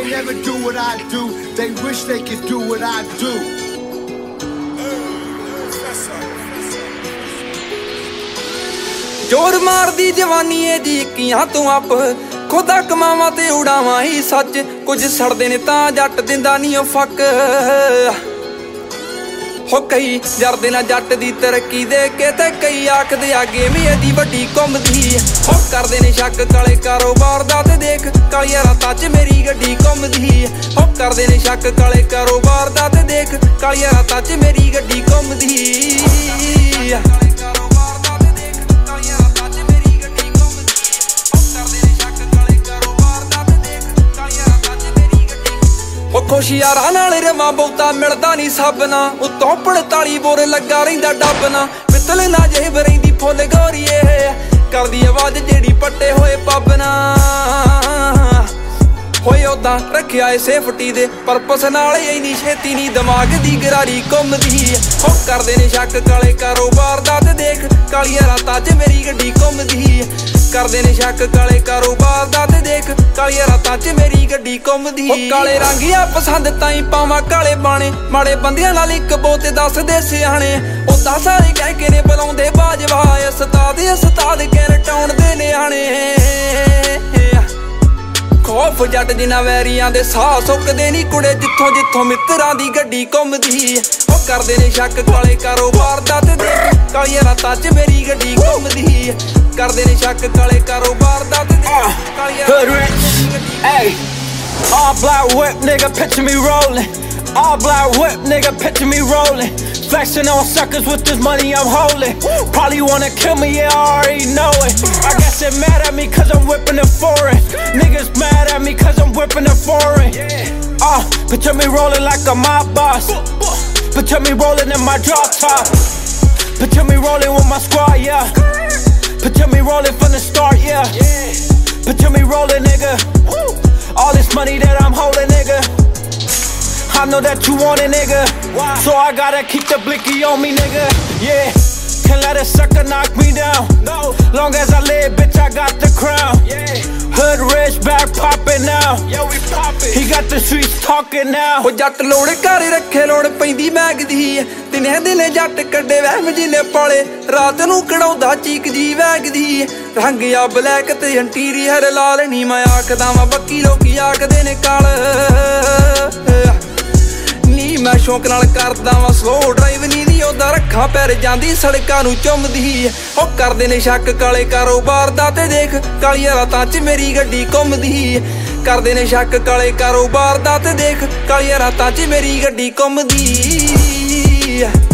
They never do what I do. They wish they could do what I do. जोर मार दी जवानी है जी कियां तू आप खुदा कमावा ते उड़ावा ही सच कुछ सड़दे ने तां जट दिंदा नहीं ओ फक हो कई जरदे ना जट दी तरक्की दे के ते कई आखदे आ गेम एदी वड्डी घुमदी हो करदे ने शक काले कारोबार दा ते देख कालिया रातां च मेरी गड्डी घुमदी हो करदे ने शक काले कारोबार दा ते देख कालिया रातां च मेरी गड्डी घुमदी खुशियारा नाल रवा बहुता मिलदा नहीं सबना उत्तों 45 बोर लगा रहिंदा डबना पितल ना जेब रहिंदी फुल गोरीए करदी आवाज जेड़ी पट्टे होए पबना होए उदां रखिया ए सेफ्टी दे परपस नाल इन्नी छेती नी दिमाग दी गरारी घुमदी हो करदे ने शक काले कारोबार दा ते देख कालिया रातां च मेरी गड्डी घुमदी करदे ने शक काले कारोबार दा ते देख कालिया रातां च मेरी गड्डी घुमदी काले रंगिया पसंद ताई पावां काले बाणे माड़े बंदियां नाल इक बोते दसदे सियाणे उदां सारे कह के ने बुलाउंदे बाजवा उस्ताद के रटाउण दे न्याणे खौफ जट जिन्ना वैरियां दे साह सुकदे नी कुड़े जिथों जिथों मित्तरां दी गड्डी घुमदी ओ करदे ने शक काले कारोबार दा ते देख कालिया रातां च मेरी गड्डी घुमदी करदे ने शक काले कारोबार दा ते देख Kaliya Hood rich, ayy. All black whip, nigga, picture me rolling. All black whip, nigga, picture me rolling. Flexing on suckers with this money I'm holding. Probably wanna kill me, yeah, I already know it. I guess they mad at me cause I'm whipping the foreign. Niggas mad at me cause I'm whipping the foreign. Picture me rolling like a mob boss. Picture me rolling in my drop top. Picture me rolling with my squad, yeah. Picture me rolling from the start, yeah. Picture me rolling, nigga. All this money that I'm holding, nigga. I know that you want it, nigga. So I gotta keep the blicky on me, nigga. Yeah, can't let a sucker knock me down. Long as I live, bitch, I got the crown. Hood rich, back poppin' now. He got the streets talking now. ओ जट लोड़ घर रखे लोड़ पैंदी मैगदी दिने दिने जट कड्डे वहम जिने पाले रात नूं कढ़ाउंदा चीक जी वैगदी रंग आ ब्लैक ते इंटीरियर लाल नी मैं आखदा वां बक्की लोकी आखदे ने काल नी मैं शौक नाल करदा वां स्लो ड्राइव नी ओदा रखा पैर जांदी सड़कां नूं चुमदी ओ करदे ने शक काले कारोबार दा ते देख कालिया रातां च मेरी गड्डी घुमदी करदे ने शक काले कारोबार दा ते देख कालिया रातां च मेरी गड्डी घुमदी